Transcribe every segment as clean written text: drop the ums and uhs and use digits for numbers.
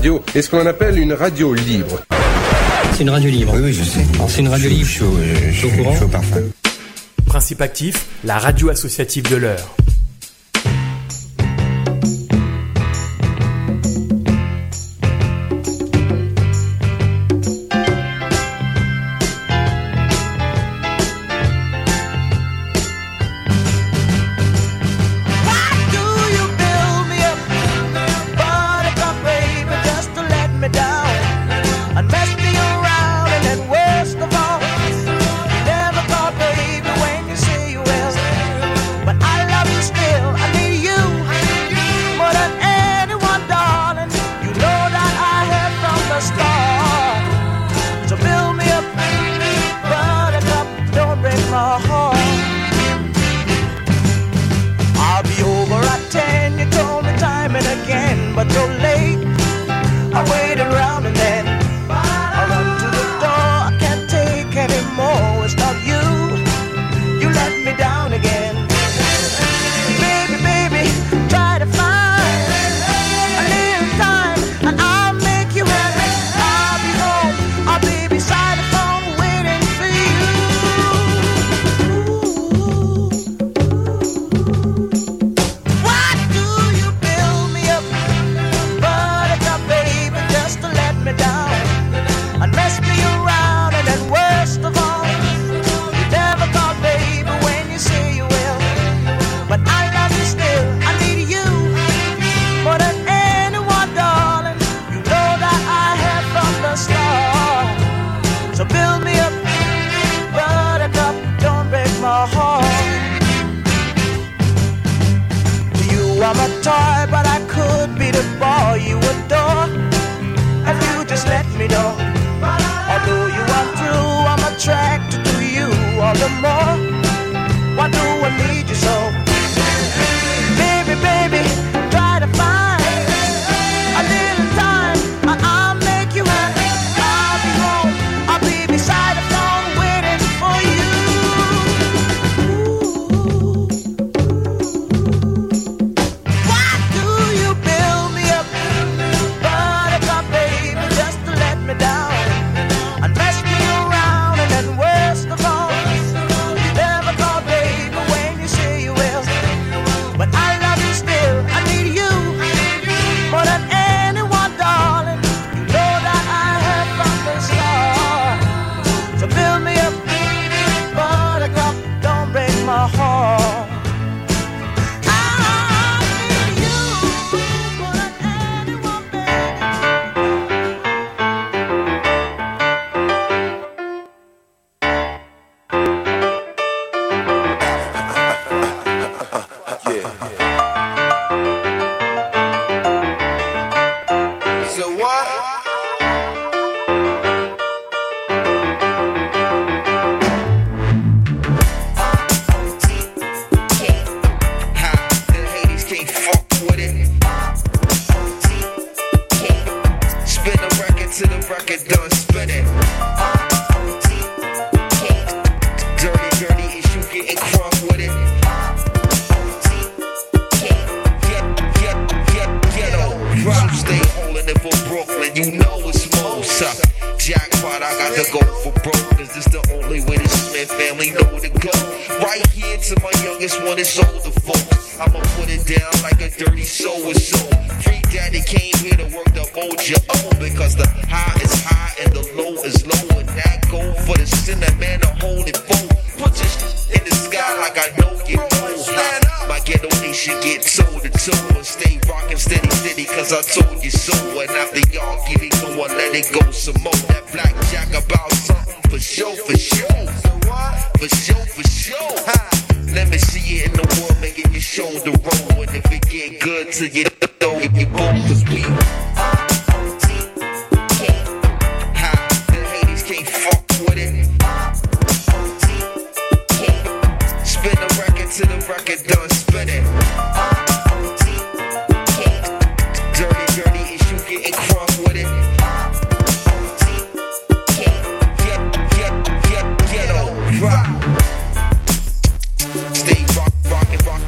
radio est ce qu'on appelle une radio libre. C'est une radio libre. Oui, je sais. Alors, c'est une radio libre. Je suis au courant. Chaud parfum. Principe actif, la radio associative de l'heure.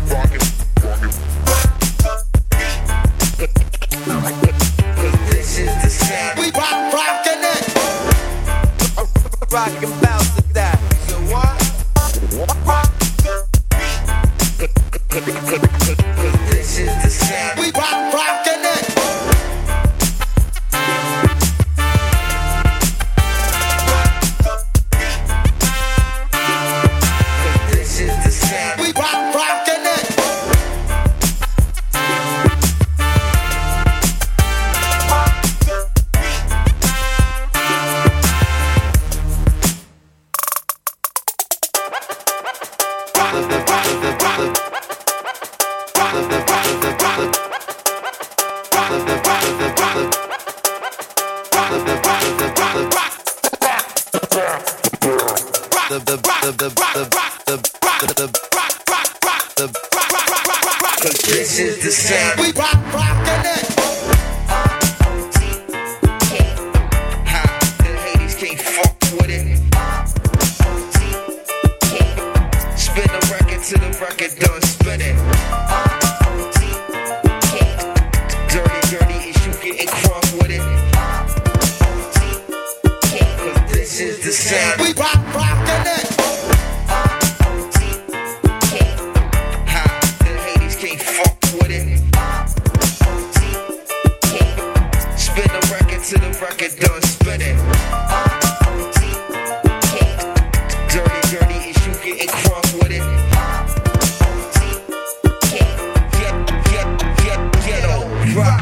This is rock and bounce to that. So what? This is the sound. We rockin' it. This is the sound. We rockin' it. This is the sound. We rockin' it. The ladies can't fuck with it. Spin the record till the record done spinning. Dirty issue getting crunk with it. Cause this is the sound. We rockin' it. The ladies can't fuck with it. Spin the record till the record done spinning. Dirty issue getting crunk with it. Ghetto rock.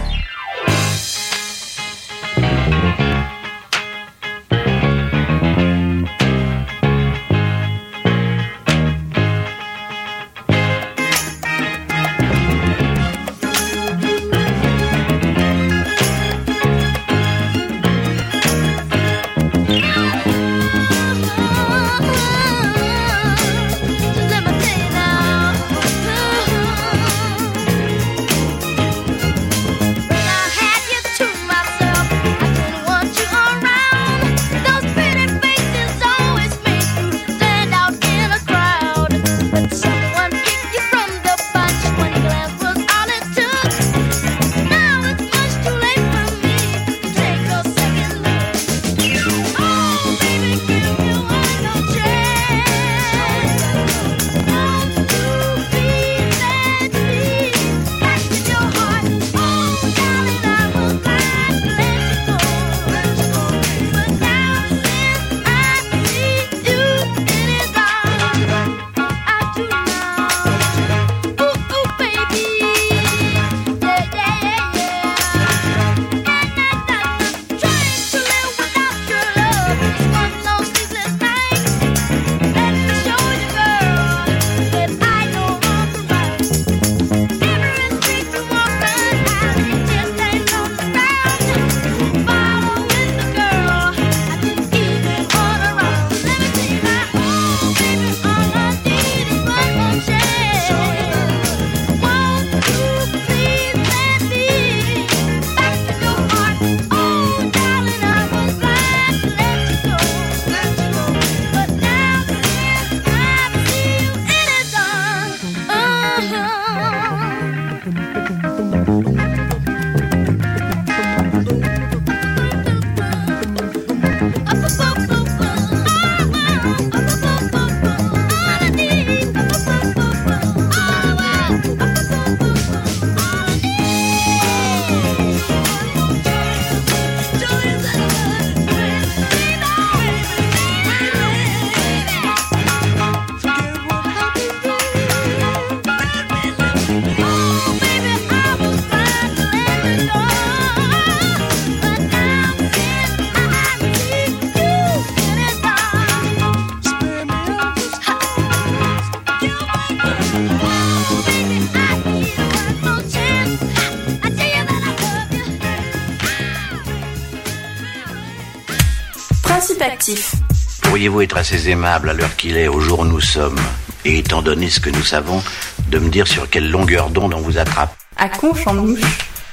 Principe actif. Pourriez-vous être assez aimable à l'heure qu'il est, au jour où nous sommes, et étant donné ce que nous savons, de me dire sur quelle longueur d'onde on vous attrape? À Conche en Ouche,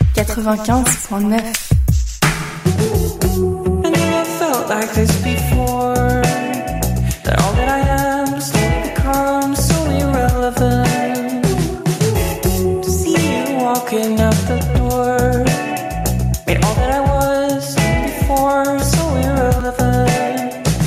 95.9. Like this before, that all that I am slowly becomes so irrelevant. To see you walking out the door made all that I was before so irrelevant.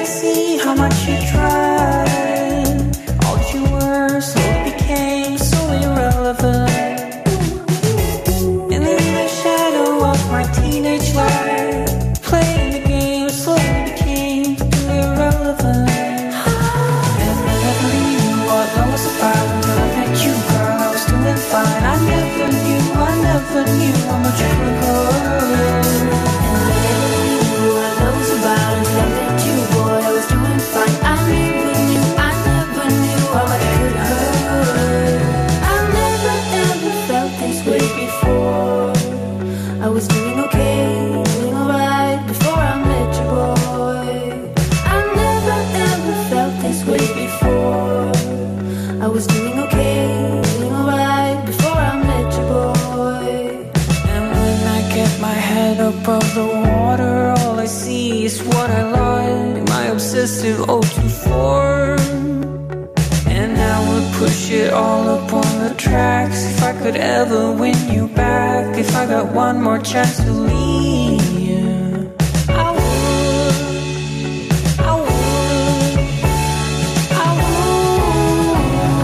I see how much you tried. All that you were slowly became so irrelevant. And in the shadow of my teenage life, playing the game slowly became irrelevant. And I never knew what love was about until I met you, girl. I was doing fine. I never knew how much you could hurt. And I never knew what love was about until I met you, boy. I was doing fine. I never knew how much it could hurt. I never ever felt this way before. I was doing okay, doing alright before I met you, boy. I never ever felt this way before. I was doing okay, doing alright before I met you, boy. And when I get my head above the water, all I see is what I like, my obsessive O24. And I would push it all up on the tracks if I could ever win you back. If I got one more chance to leave, I would, I would, I would.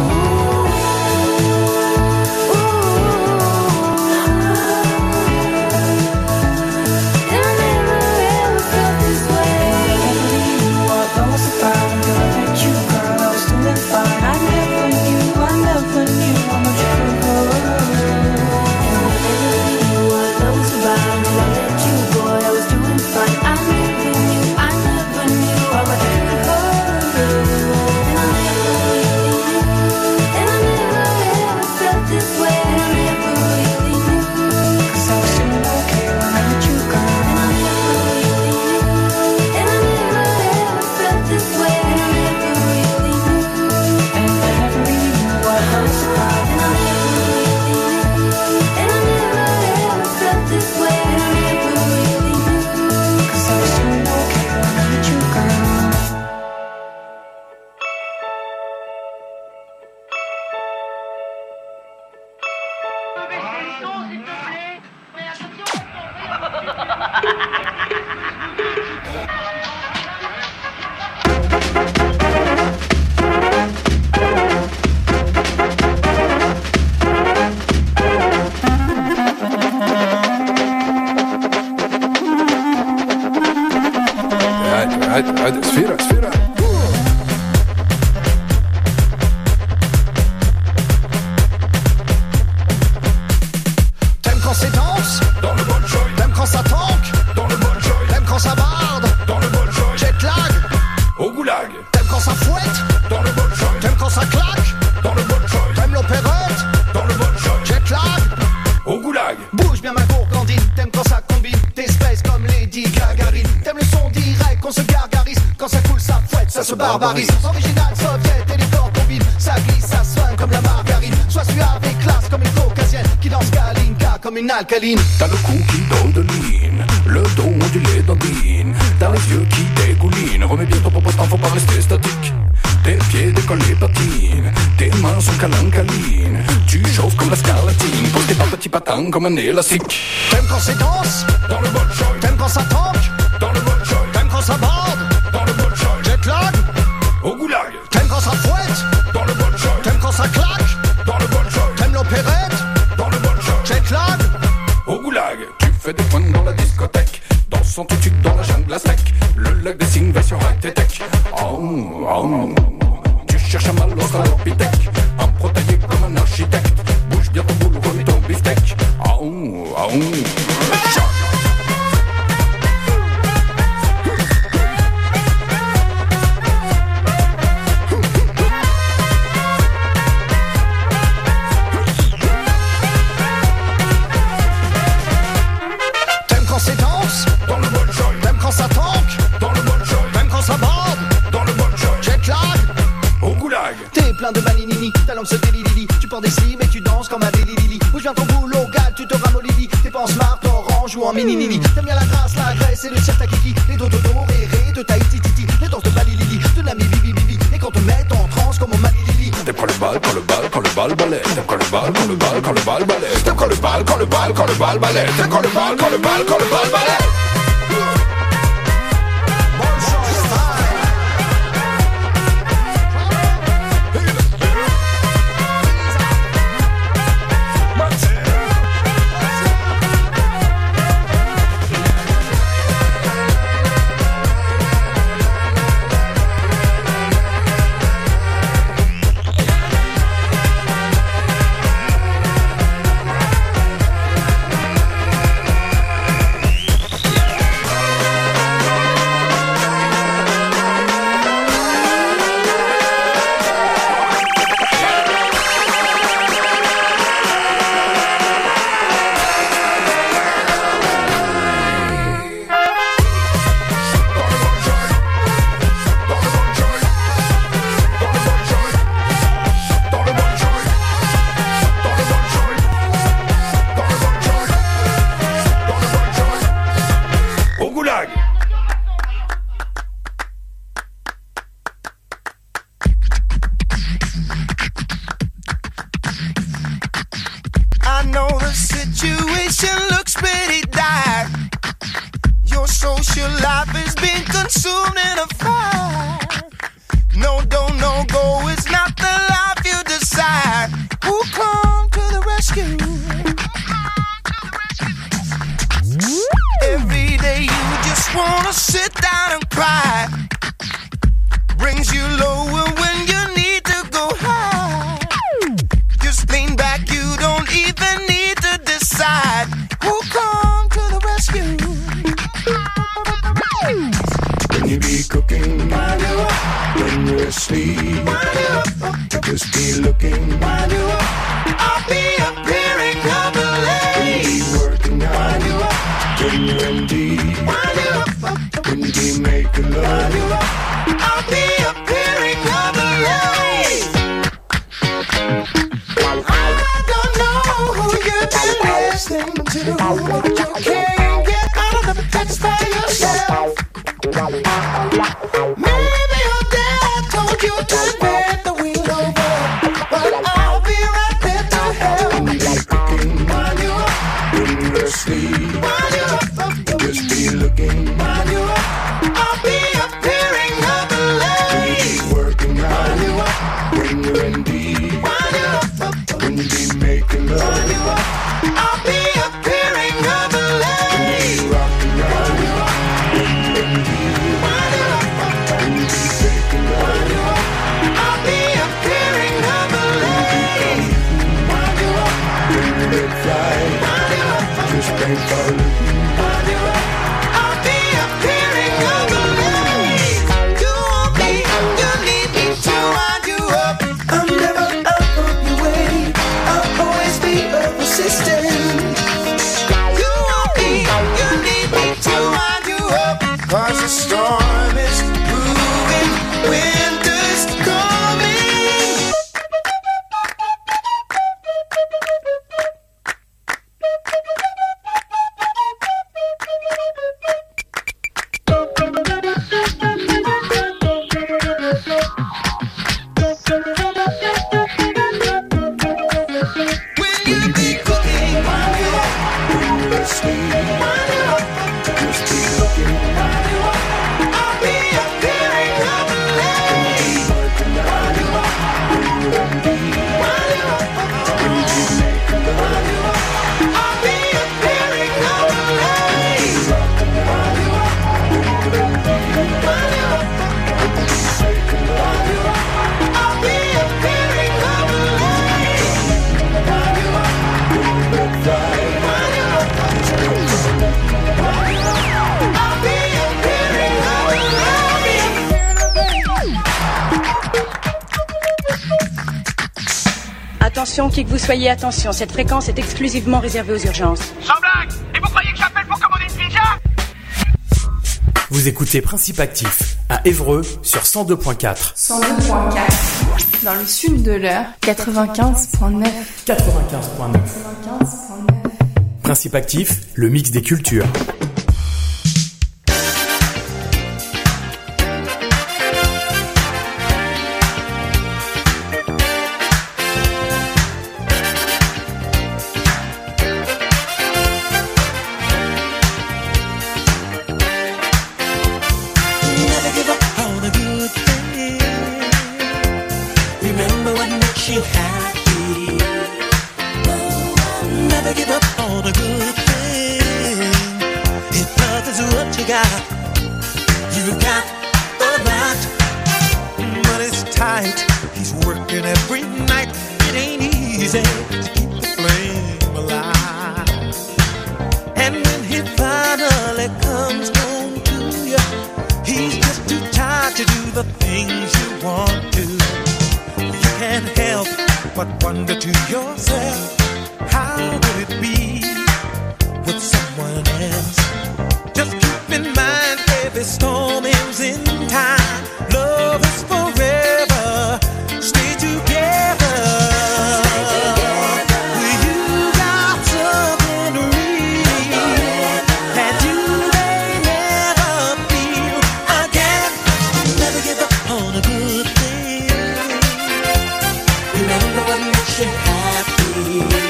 And I never ever felt this way. I never knew what love was about until I met you, girl. I was doing fine. I never knew how much it could hurt. And I never knew what love was about until I met you, boy. I was doing fine. I never knew how much it could hurt. And I never really knew. And I never ever felt this way. And I never really knew. 'Cause I was doing okay when I met you, girl. And I never really knew. And I never ever felt this way. And I never really knew. And I never really knew what love was about. And I never really knew. And I never ever felt this way. And I never really knew. 'Cause I was doing okay when I met you, girl. Sfera. T'aimes quand c'est dense, dans le bon joy. T'aimes quand ça tanque, dans le bon joy. T'aimes quand ça barde, dans le bon joy. Jet lag, au goulag. T'aimes quand ça fouette, dans le bon joy. T'aimes quand ça claque, dans le bon joy. T'aimes l'opérette, dans le bon joy. Jet lag, au goulag. Bouge bien ma gourgandine, t'aimes quand ça combine d'espèces comme Lady Gagarine. T'aimes le son direct, qu'on se gargarise. Quand ça coule, ça fouette, ça se barbarise. Original, soviet et les corps combinent. Ça glisse, ça soigne comme la margarine. Sois suave et classe comme une caucasienne qui danse Kalinka comme une alcaline. T'as le cou qui dodeline, le dos ondulé d'ondine. T'as les yeux qui dégoulinent. Remets bien ton popotin, faut pas rester statique. Tes pieds décollés patinent, tes mains sont calancaline. Tu chauffes comme la scarlatine, pose tes pas petits patins comme un élastique. T'aimes quand c'est dense, dans le bon joy. T'aimes quand ça tanque, dans le bon joy. T'aimes quand ça borde, dans le bon joy. Jet lag, au goulag. T'aimes quand ça fouette, dans le bon joy. T'aimes quand ça claque, dans le bon joy. T'aimes l'opérette, dans le bon joy. Jet lag, au goulag. Tu fais des points dans la discothèque, dansant tout de suite dans la jungle à sec. Le lac des signes va sur high tech. Oh, oh. Tu cherches un mal au salopithèque, un protaillé comme un architecte. Bouge bien ton boule, remets ton beefsteak. Oh, oh. t'aimes quand c'est dense, dans le bon joy. T'aimes quand ça tanque, dans le bon joy. T'aimes quand ça borde, dans le bon joy. Jet lag, au goulag. t'es plein de malinini, ta langue se délilili. Tu portes des slips et tu danses comme un délilili. Bouge bien ton boulot, gars, tu te ramollis. T'es pas en smart, orange ou en mini-nini. T'aimes bien la grâce, la graisse et le cirque à kiki. Les dos réré de Tahiti titi. Les danses de Balilili, de la bibi bibi. Et quand te met en transe comme au Malilili. T'aimes quand le bal, quand le bal, quand le bal balai. T'aimes quand le bal, quand le bal, quand le bal balai. T'aimes quand le bal, quand le bal, quand le bal balai. T'aimes quand le bal, quand le bal, quand le bal balai. Bolshoi style. consumed in a fire. No, don't, no go, it's not the life you decide. Who come to the rescue? Every day you just wanna sit down and cry. Brings you lower when you need to go high. Just lean back, you don't even need to decide. Who come to the rescue? When you be cooking, when you're asleep, just be looking. I'll be appearing up late. When you be working out, when you're in deep, when you be making love, I'll be appearing up late. I don't know who you've been listening to, but you can't get out of the text by yourself. Maybe your dad told you to bend the wheel over, but I'll be right there to help. when you be cooking, when you're asleep, just be looking. I'll be appearing up When you late. be working out, when you're in deep, when you be making love, I'll be appearing up when late. you be rocking out, when you're in deep, when you be making love, I'll be appearing up late. when you big fly, just ain't for looking. I'll be appearing up late. You want me, you need me to wind you up. I'm never out of your way. I'll always be persistent. You want me, you need me to wind you up. 'Cause the storm is brewing, winter's coming. When you be cooking, When you're asleep, just be looking. I'll be appearing up late. Working out, when you're in deep, when you be making love, I'll be appearing up late. rocking out, when you're in deep, when you be making love, I'll be appearing up late. when you big fly, just ain't for looking. I'll be appearing up late. Attention, qui que vous soyez, attention, cette fréquence est exclusivement réservée aux urgences. Sans blague. Et vous croyez que j'appelle pour commander une pizza? Vous écoutez Principe Actif à Évreux sur 102.4. 102.4. Dans le sud de l'heure, 95.9. 95.9. 95.9. Principe Actif, le mix des cultures. Never give up on a good thing. Remember what makes you happy. Never give up on a good thing. If love is what you got, you've got a lot. Money's tight, he's working every night. It ain't easy to keep the flame alive. And when he finally comes home to you, he's just too tired to do the things you want to. You can't help but wonder to yourself, how would it be with someone else? Just keep in mind, every storm ends in time. Love is forever. Stay together. You got something real that you may never feel again. Never give up on a good thing. Remember what makes you happy.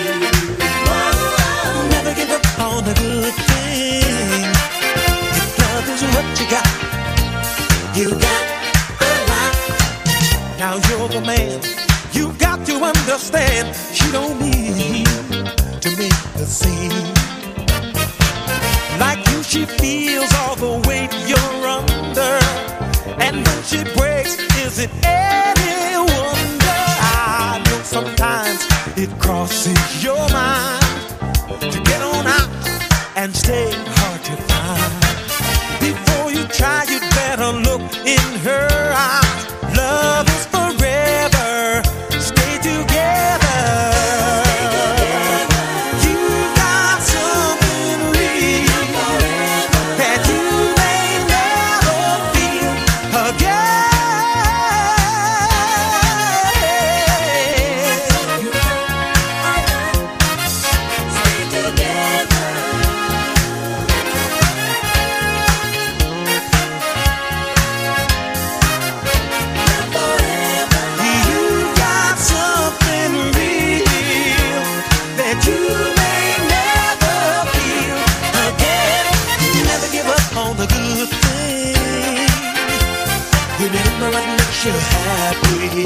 You got a lot. Now you're the man. You got to understand. She don't need to make a scene. Like you, she feels all the weight you're under. And when she breaks, is it any wonder? I know sometimes it crosses your mind to get on out and stay hard to find. Before you try, you'd better look in her eyes. Love is forever. Stay together. You got something real that you may never feel again. Stay together. Remember what makes you happy.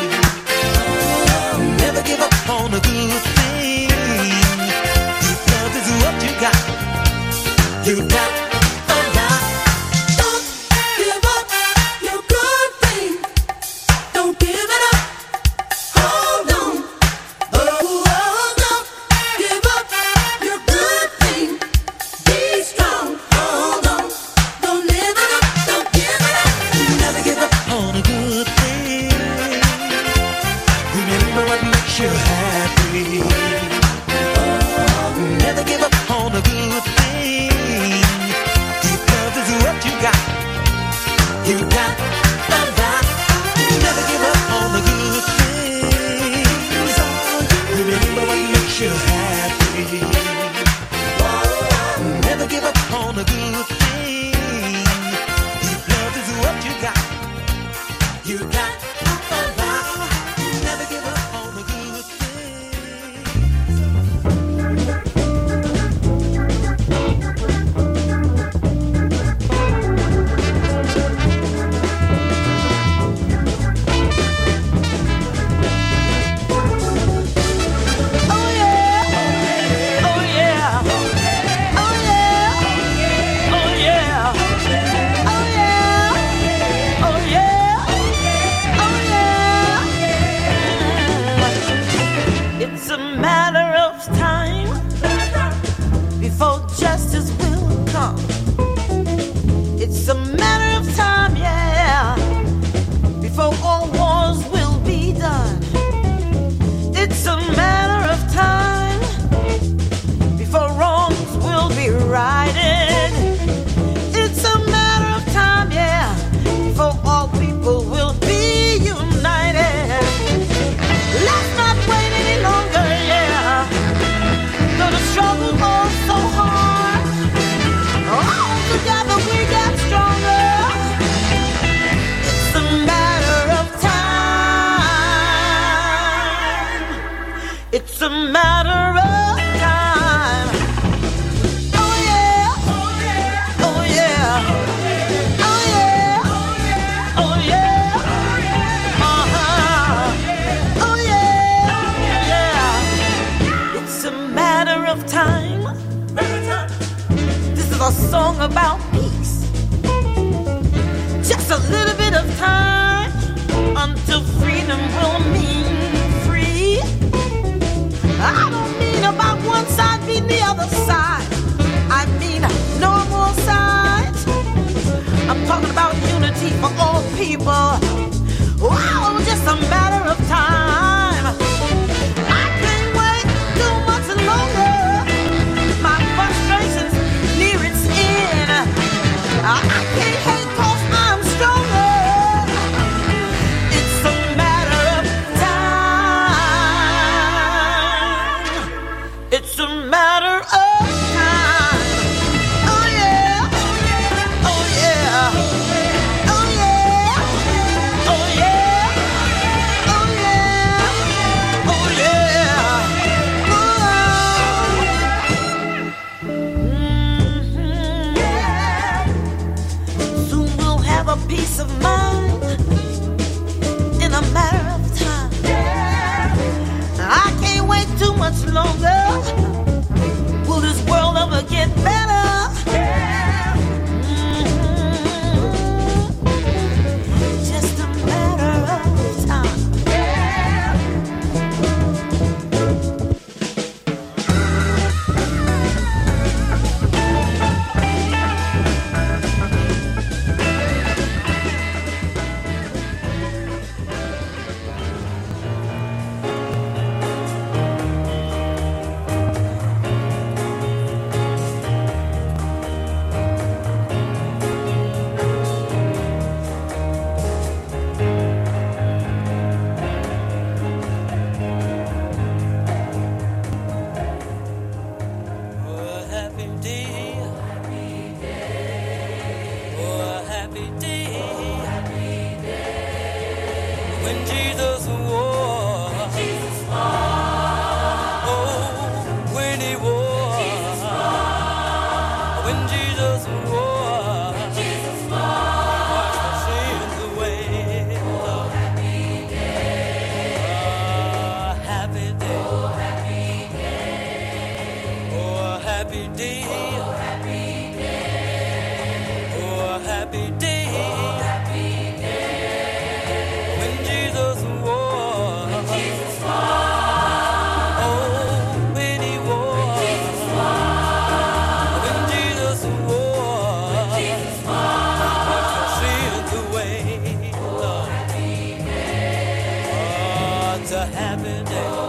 Never give up on a good thing. If love is what you got, you got a lot. Don't give up your good thing. Don't give it up. Hold on. Oh, don't give up your good thing. Be strong. Hold on. Don't live it up. Don't give it up. Never give up on a good thing. Remember what makes you happy. Never give up on a good thing. If love is what you got, you got a lot. Never give up on a good thing. Remember what makes you happy. Never give up on a good thing. If love is what you got, you got a lot. Never give up on a good thing. Oh yeah, oh yeah, oh yeah, oh yeah, oh yeah, oh yeah, oh yeah. It's a matter of time before justice will come. It's a matter of time, yeah, before all wars will be done. It's a matter of time before wrongs will be righted. It's a matter of time, yeah, before all people will be united. Let's not wait any longer, yeah. Though the struggle was so hard, all together we get stronger. It's a matter of time. It's a matter of time. Oh yeah, oh yeah, oh yeah, oh yeah, oh yeah, uh-huh, oh yeah, yeah. It's a matter of time. This is a song about peace. Just a little bit of time until freedom will mean free. I don't mean about one side beating the other side. I mean no more sides. I'm talking about unity for all people. Wow, just a matter of time. I can't wait too much longer. My frustration's near its end. I can't hate 'cause I'm stronger. It's a matter of time. It's a matter of time. Oh yeah, oh yeah, oh yeah, of mind in a matter of time. I can't wait too much longer. Will this world ever get better? Just a matter of time. a happy day.